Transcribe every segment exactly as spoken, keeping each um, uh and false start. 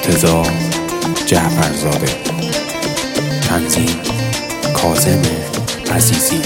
مرتضی جعفرزاده. تنظیم کاظم عزیزی.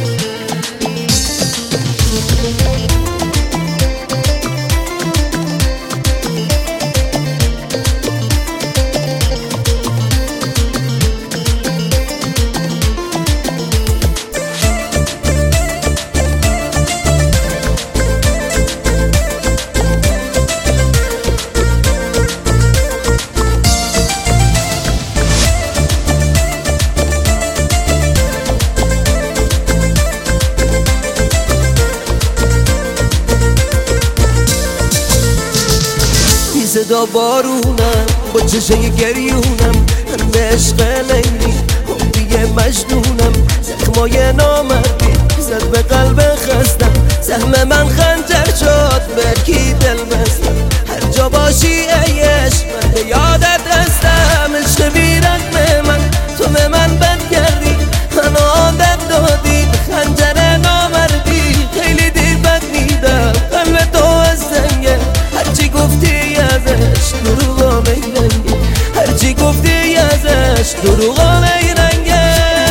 صدا بارونم با چشای گریونم، به عشق لیلی هم دیگه مجنونم. زخمای نامردی زد به قلب خستم، سهم من خنجر شد به کی دل بستم. هر جا باشی ای عشق من به یادت هستم. عشق بی رقم من تو به من بد کردی، من عادت دادی به خنجر نامردی. خیلی دیر بد میدم قلب تو از سنگه، هرچی گفتی ازش دروغا نیرنگه، هرچی گفتی ازش دروغا نیرنگه.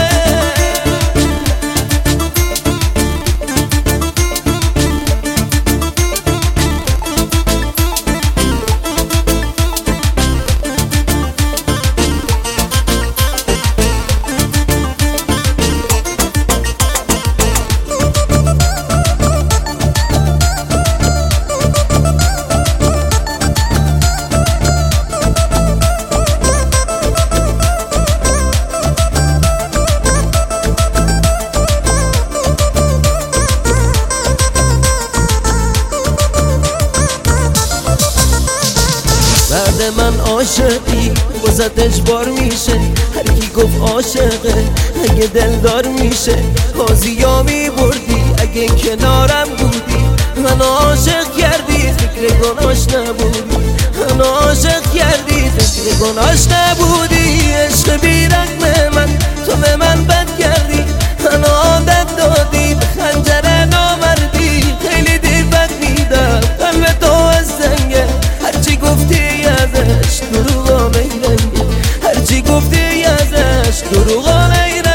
بعد من عاشقی واسه اجبار میشه، هر کی گفت عاشقه اگه دلدار میشه. بازیا میبردی اگه کنارم بودی، من عاشق کردی فکر گناش نبودی، من عاشق کردی فکر گناش نبودی. عشق بی رقم من تو به من بد کردی، من عادت دادی به خنجر نامردی. خیلی دیر بد میدم قلب تو از سنگه، هرچی گفتی ازش دروغا نیرنگه، هرچی گفتی ازش دروغا نیرنگه.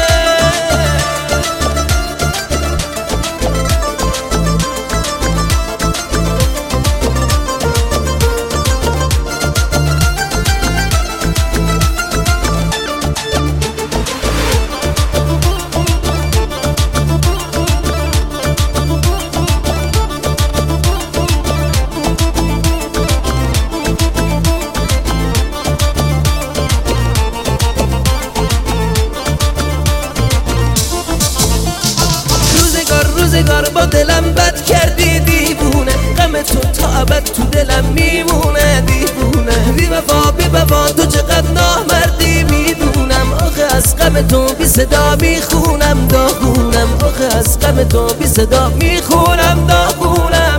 روزگار با دلم بد کردی دیوونه، غم تو تا ابد تو دلم میمونه. دیوونه بی وفا بی وفا تو چقدر نامردی میدونم. آخه از غم تو بی صدا میخونم داغونم، آخه از غم تو بی صدا میخونم داغونم.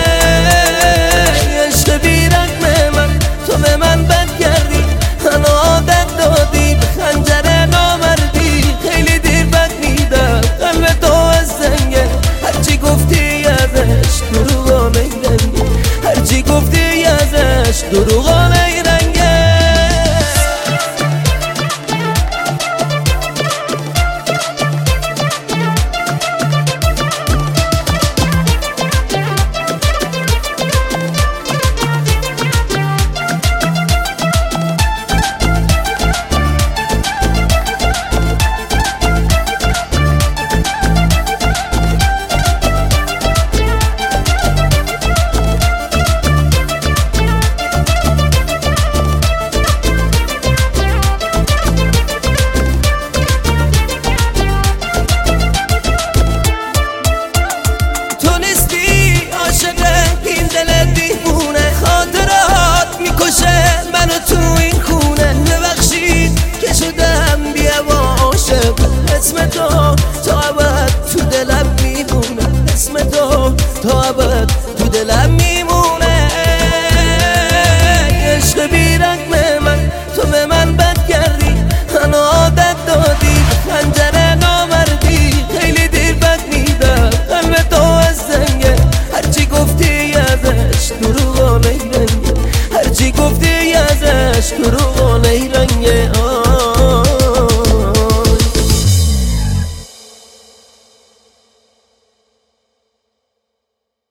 عشق بی رقم من تو به من بد کردی، من عادت دادی به خنجر نامردی. خیلی دیر بد میدم قلب تو از سنگه، هرچی گفتی ازش دروغا نیرنگه، هرچی گفتی ازش دروغا نیرنگه. عشق روغانه رنگه